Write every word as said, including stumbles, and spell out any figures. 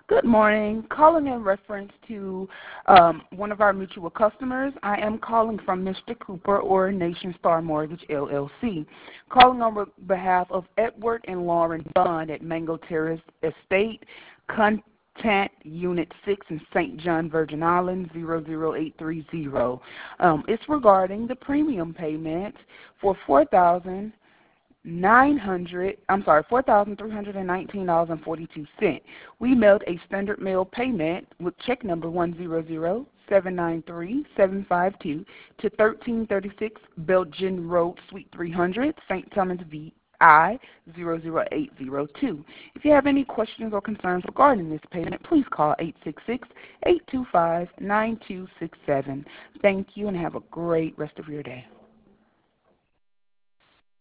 Good morning. Calling in reference to um, one of our mutual customers. I am calling from Mister Cooper or Nation Star Mortgage, L L C. Calling on behalf of Edward and Lauren Bond at Mango Terrace Estate, Content Unit six in Saint John, Virgin Islands, zero zero eight three zero. Um, it's regarding the premium payment for four thousand nine hundred, I'm sorry, four thousand three hundred nineteen dollars and forty-two cents. We mailed a standard mail payment with check number one zero zero seven nine three seven five two to thirteen thirty-six Belgian Road, Suite three hundred, Saint Thomas, V I zero zero eight zero two. If you have any questions or concerns regarding this payment, please call eight six six, eight two five, nine two six seven. Thank you and have a great rest of your day.